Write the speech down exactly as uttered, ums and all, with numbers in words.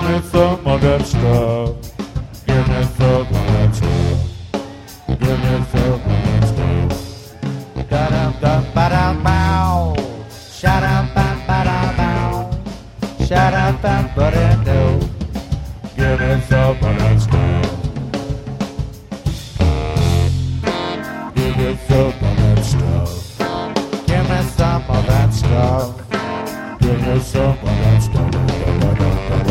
Give me some of that stuff. Give me some of that stuff. Give me some of that stuff. Da dum dum ba dum bow. Sha dum bum ba dum bow. Sha dum bum ba dum do. Give me some of that stuff. Give me some of that stuff. Give me some of that stuff. Give me some of that stuff.